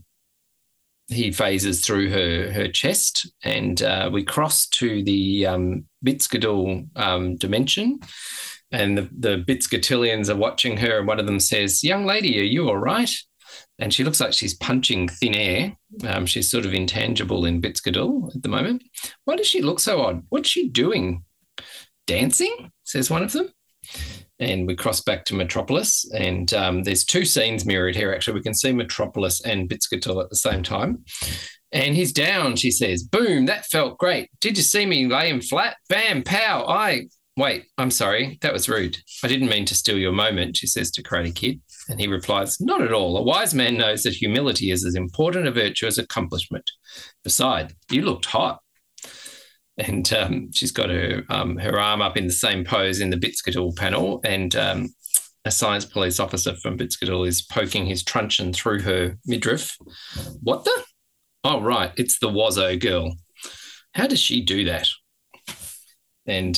he phases through her chest, and we cross to the Bitskadul dimension, and the Bitskatillians are watching her, and one of them says, "Young lady, are you all right?" And she looks like she's punching thin air. She's sort of intangible in Bitskadul at the moment. Why does she look so odd? What's she doing? Dancing, says one of them. And we cross back to Metropolis, and there's two scenes mirrored here, actually. We can see Metropolis and Bitskatul at the same time. And he's down, she says. Boom, that felt great. Did you see me lay him flat? Bam, pow, Wait, I'm sorry, that was rude. I didn't mean to steal your moment, she says to Karate Kid. And he replies, not at all. A wise man knows that humility is as important a virtue as accomplishment. Besides, you looked hot. And she's got her arm up in the same pose in the Bitskadul panel, and a science police officer from Bitskadul is poking his truncheon through her midriff. What the? Oh, right, it's the Wazzo girl. How does she do that? And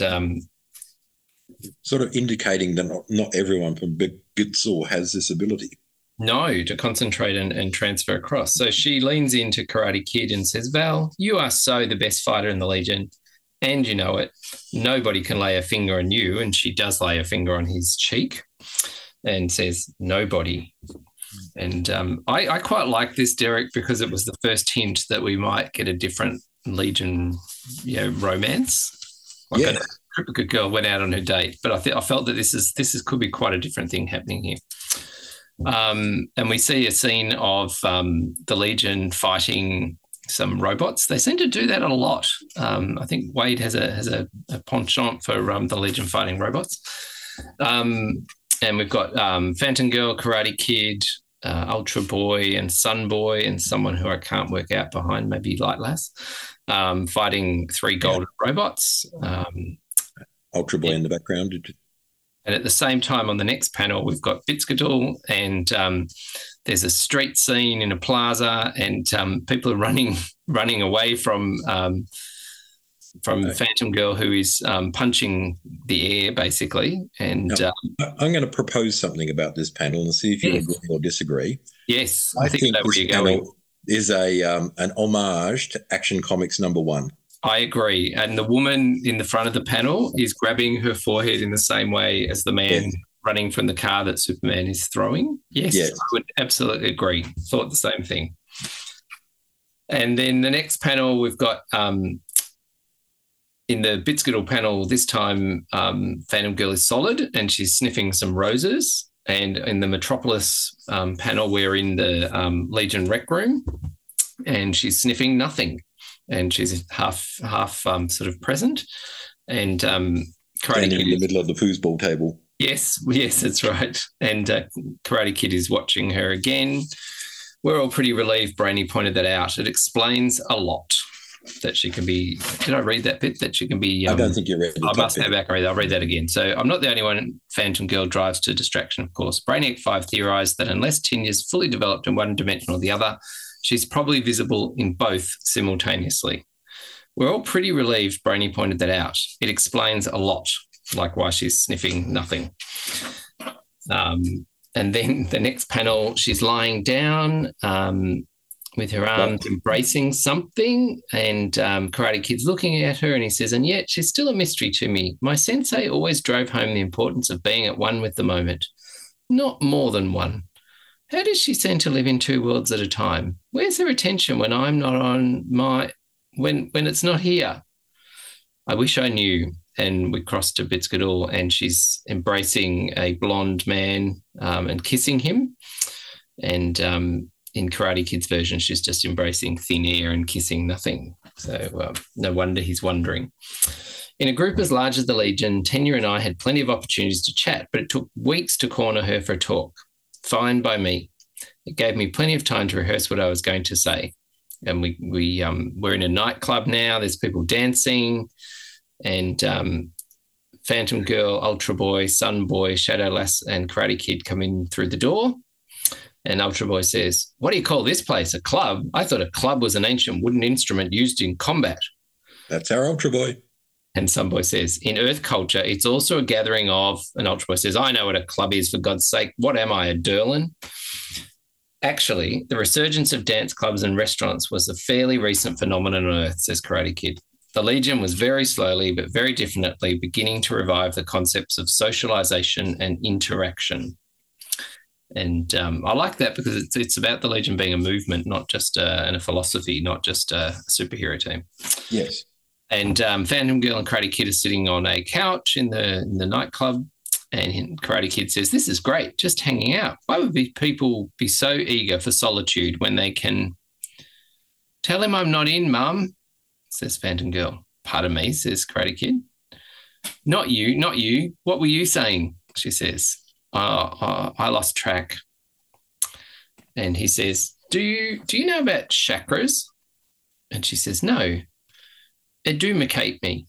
sort of indicating that not everyone from Bitskadul has this ability. No, to concentrate and transfer across. So she leans into Karate Kid and says, Val, you are so the best fighter in the Legion, and you know it. Nobody can lay a finger on you. And she does lay a finger on his cheek and says, nobody. And I quite like this, Derek, because it was the first hint that we might get a different Legion romance. Like a good girl went out on her date. But I felt that this could be quite a different thing happening here. And we see a scene of the Legion fighting some robots. They seem to do that a lot. I think Wade has a penchant for the Legion fighting robots. And we've got Phantom Girl, Karate Kid, Ultra Boy and Sun Boy, and someone who I can't work out behind, maybe Light Lass, fighting three golden robots. Ultra Boy in the background. And at the same time, on the next panel, we've got Bitskadul, and there's a street scene in a plaza, and people are running away from Phantom Girl, who is punching the air, basically. And I'm going to propose something about this panel and see if you agree or disagree. Yes, I think that's where you're going. Panel is an homage to Action Comics #1. I agree. And the woman in the front of the panel is grabbing her forehead in the same way as the man running from the car that Superman is throwing. Yes, I would absolutely agree. Thought the same thing. And then the next panel, we've got in the Bitskadul panel, this time Phantom Girl is solid and she's sniffing some roses. And in the Metropolis panel, we're in the Legion rec room and she's sniffing nothing. And she's half sort of present, and Karate Kid in the middle of the foosball table. Yes, that's right. And Karate Kid is watching her again. We're all pretty relieved. Brainy pointed that out. It explains a lot. that she can be. Did I read that bit? That she can be. I don't think you read it. I must go back and read. I'll read that again. So I'm not the only one Phantom Girl drives to distraction, of course. Brainiac 5 theorised that unless Tinya's fully developed in one dimension or the other, she's probably visible in both simultaneously. We're all pretty relieved Brainy pointed that out. It explains a lot, like why she's sniffing nothing. And then the next panel, she's lying down with her arms embracing something, and Karate Kid's looking at her, and he says, and yet she's still a mystery to me. My sensei always drove home the importance of being at one with the moment, not more than one. How does she seem to live in two worlds at a time? Where's her attention when I'm not on when it's not here? I wish I knew. And we cross to Bitskadul, and she's embracing a blonde man and kissing him. And in Karate Kid's version, she's just embracing thin air and kissing nothing. So no wonder he's wondering. In a group as large as the Legion, Tenya and I had plenty of opportunities to chat, but it took weeks to corner her for a talk. Fine by me. It gave me plenty of time to rehearse what I was going to say. And we're in a nightclub now. There's people dancing. And Phantom Girl, Ultra Boy, Sun Boy, Shadow Lass, and Karate Kid come in through the door. And Ultra Boy says, what do you call this place? A club? I thought a club was an ancient wooden instrument used in combat. That's our Ultra Boy. And Sun Boy says, in Earth culture, it's also a gathering of, and Ultra Boy says, I know what a club is, for God's sake. What am I, a Derlin? Actually, the resurgence of dance clubs and restaurants was a fairly recent phenomenon on Earth, says Karate Kid. The Legion was very slowly but very definitely beginning to revive the concepts of socialization and interaction. And I like that because it's about the Legion being a movement, not just and a philosophy, not just a superhero team. Yes. And Phantom Girl and Karate Kid are sitting on a couch in the nightclub, and Karate Kid says, this is great, just hanging out. Why would people be so eager for solitude when they can tell him I'm not in, Mum? Says Phantom Girl. Pardon me, says Karate Kid. Not you, not you. What were you saying? She says. I lost track. And he says, do you know about chakras? And she says, no. Edumacate me.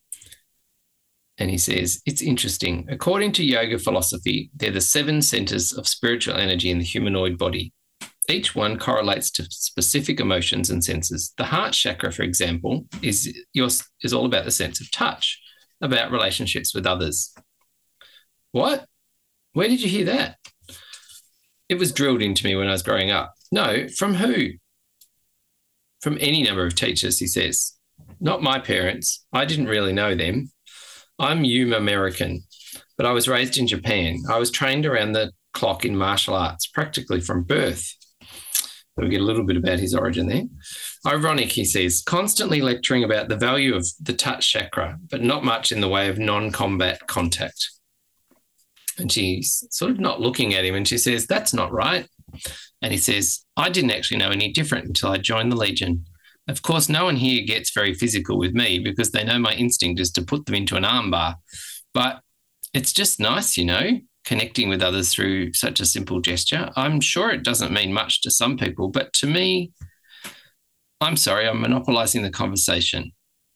And he says, it's interesting. According to yoga philosophy, they're the 7 centers of spiritual energy in the humanoid body. Each one correlates to specific emotions and senses. The heart chakra, for example, is all about the sense of touch, about relationships with others. What? Where did you hear that? It was drilled into me when I was growing up. No, from who? From any number of teachers, he says. Not my parents. I didn't really know them. I'm Yuma American, but I was raised in Japan. I was trained around the clock in martial arts, practically from birth. So we get a little bit about his origin there. Ironic, he says, constantly lecturing about the value of the touch chakra, but not much in the way of non-combat contact. And she's sort of not looking at him, and she says, that's not right. And he says, I didn't actually know any different until I joined the Legion. Of course, no one here gets very physical with me because they know my instinct is to put them into an armbar. But it's just nice, connecting with others through such a simple gesture. I'm sure it doesn't mean much to some people, but to me, I'm sorry, I'm monopolizing the conversation.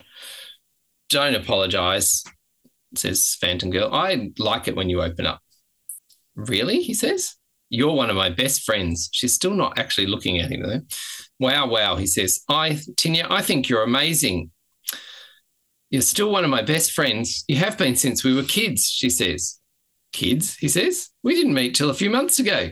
Don't apologize, says Phantom Girl. I like it when you open up. Really? He says. You're one of my best friends. She's still not actually looking at him, though. Wow, he says. Tenya, I think you're amazing. You're still one of my best friends. You have been since we were kids, she says. Kids, he says. We didn't meet till a few months ago.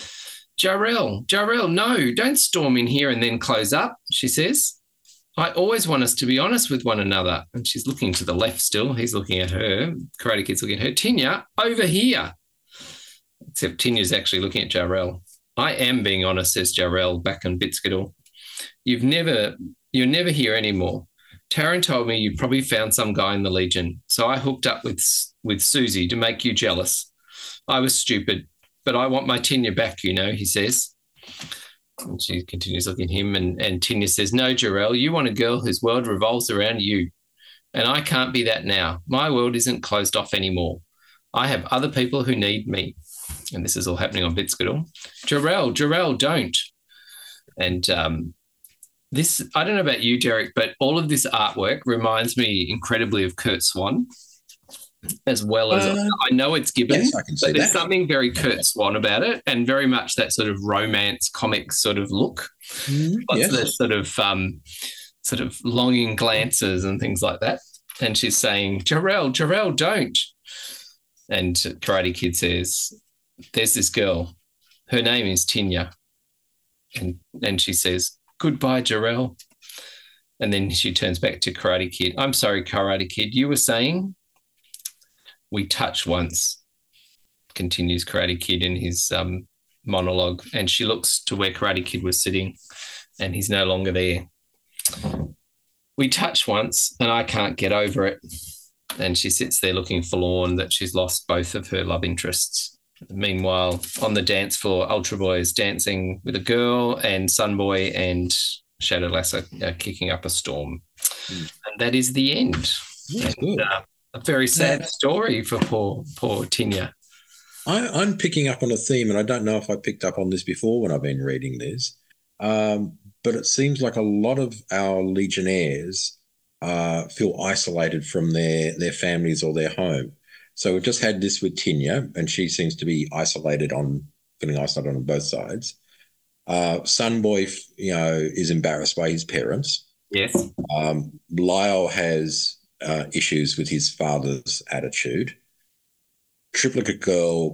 Jarrell, no, don't storm in here and then close up, she says. I always want us to be honest with one another. And she's looking to the left still. He's looking at her. Karate Kid's looking at her. Tenya, over here. Except Tenya's actually looking at Jarrell. I am being honest, says Jarrell back in Bitskadal. You're never here anymore. Taryn told me you probably found some guy in the Legion, so I hooked up with Susie to make you jealous. I was stupid, but I want my Tenya back, he says. And she continues looking at him, and Tenya says, no, Jarrell, you want a girl whose world revolves around you. And I can't be that now. My world isn't closed off anymore. I have other people who need me. And this is all happening on Bitskadal. Jarrell, don't. And This, I don't know about you, Derek, but all of this artwork reminds me incredibly of Kurt Swan, as well as I know it's Gibbon, yes, I can see but there's that. something very Kurt Swan about it, and very much that sort of romance comic sort of look. Lots of the sort of longing glances and things like that. And she's saying, Jarrell, don't. And Karate Kid says, there's this girl. Her name is Tinya. And she says, goodbye, Jarrell. And then she turns back to Karate Kid. I'm sorry, Karate Kid, you were saying? We touch once, continues Karate Kid in his monologue. And she looks to where Karate Kid was sitting, and he's no longer there. We touch once, and I can't get over it. And she sits there looking forlorn that she's lost both of her love interests. Meanwhile, on the dance floor, Ultra Boy is dancing with a girl, and Sun Boy and Shadow Lasso are kicking up a storm. And that is the end. That's good. A very sad story for poor Tinya. I'm picking up on a theme, and I don't know if I picked up on this before when I've been reading this, but it seems like a lot of our Legionnaires feel isolated from their families or their home. So we've just had this with Tinya, and she seems to be feeling isolated on both sides. Sunboy, is embarrassed by his parents. Yes. Lyle has issues with his father's attitude. Triplicate Girl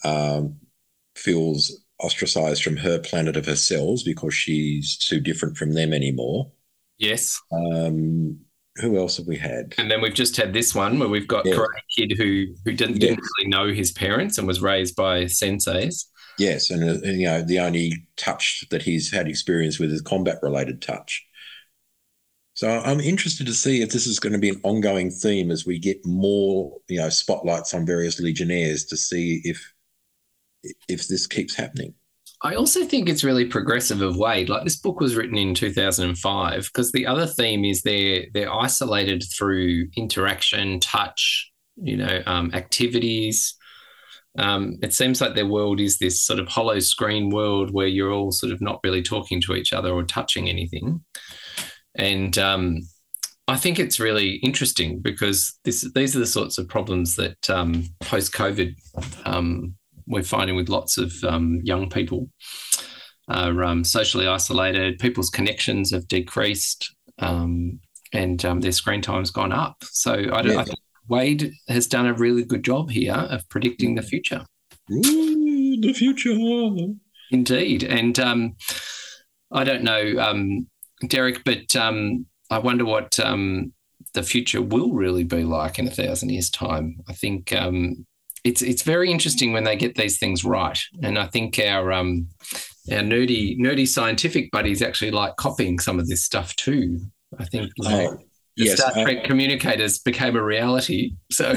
feels ostracized from her planet of her cells because she's too different from them anymore. Yes. Who else have we had? And then we've just had this one where we've got Karate Kid who didn't really know his parents and was raised by senseis. Yes, and the only touch that he's had experience with is combat-related touch. So I'm interested to see if this is going to be an ongoing theme as we get more, spotlights on various Legionnaires to see if this keeps happening. I also think it's really progressive of Waid. Like, this book was written in 2005, because the other theme is they're isolated through interaction, touch, activities. It seems like their world is this sort of hollow screen world where you're all sort of not really talking to each other or touching anything. And I think it's really interesting because these are the sorts of problems that post-COVID we're finding with lots of young people are socially isolated. People's connections have decreased, and their screen time's gone up. So I think Waid has done a really good job here of predicting the future. Ooh, the future. Indeed. And I don't know, Derek, but I wonder what the future will really be like in 1,000 years' time. I think it's very interesting when they get these things right. And I think our nerdy scientific buddies actually like copying some of this stuff too. I think Star Trek communicators became a reality. So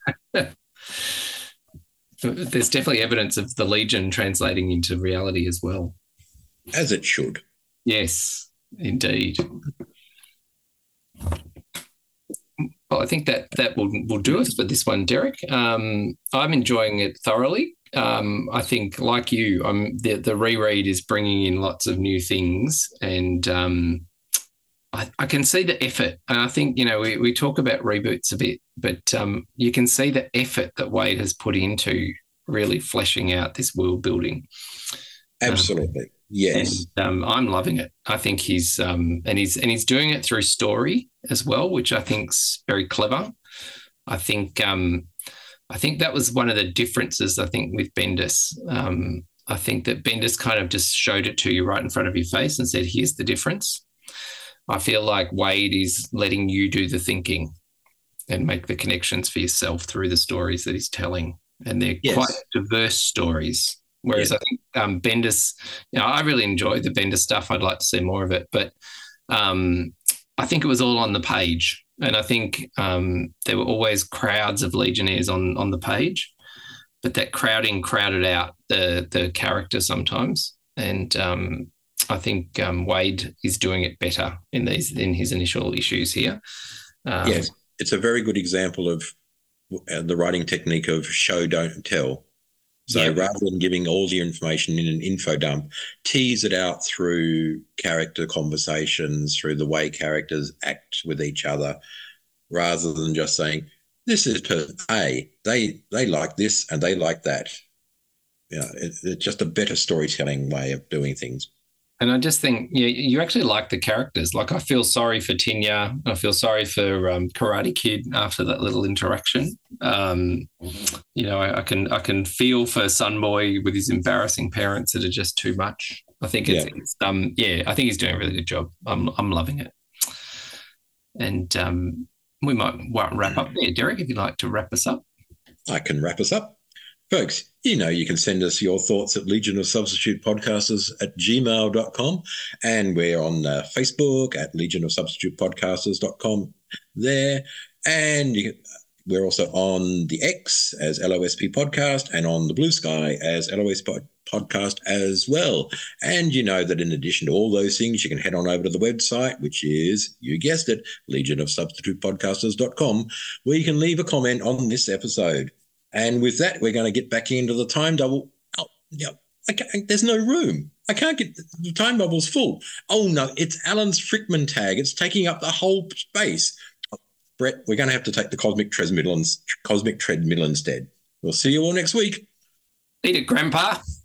there's definitely evidence of the Legion translating into reality as well. As it should. Yes, indeed. Well, I think that will do us for this one, Derek. I'm enjoying it thoroughly. I think, like you, the reread is bringing in lots of new things, and I can see the effort. And I think, we talk about reboots a bit, but you can see the effort that Waid has put into really fleshing out this world building. Absolutely. Yes. And I'm loving it. I think he's doing it through story as well, which I think's very clever. I think that was one of the differences, I think, with Bendis. I think that Bendis kind of just showed it to you right in front of your face and said, here's the difference. I feel like Waid is letting you do the thinking and make the connections for yourself through the stories that he's telling. And they're quite diverse stories. Whereas I think Bendis, I really enjoy the Bendis stuff. I'd like to see more of it. But I think it was all on the page. And I think there were always crowds of Legionnaires on the page. But that crowded out the character sometimes. And I think Waid is doing it better in his initial issues here. Yes, it's a very good example of the writing technique of show, don't tell. So rather than giving all the information in an info dump, tease it out through character conversations, through the way characters act with each other, rather than just saying, this is person A, they like this and they like that. It's just a better storytelling way of doing things. And I just think you actually like the characters. Like, I feel sorry for Tinya. I feel sorry for Karate Kid after that little interaction. I can feel for Sunboy with his embarrassing parents that are just too much. I think I think he's doing a really good job. I'm loving it. And we might wrap up there. Derek, if you'd like to wrap us up. I can wrap us up. Folks, you can send us your thoughts at Legion of Substitute Podcasters at gmail.com, and we're on Facebook at Legion of Substitute Podcasters.com there, and we're also on the X as LOSP Podcast and on the Blue Sky as LOS Podcast as well. And you know that in addition to all those things, you can head on over to the website, which is, you guessed it, legionofsubstitutepodcasters.com, where you can leave a comment on this episode. And with that, we're going to get back into the time double. Oh, yeah, there's no room. I can't get the time bubble's full. Oh no, it's Alan's Frickman tag. It's taking up the whole space. Brett, we're going to have to take the cosmic treadmill instead. We'll see you all next week. Eat it, Grandpa.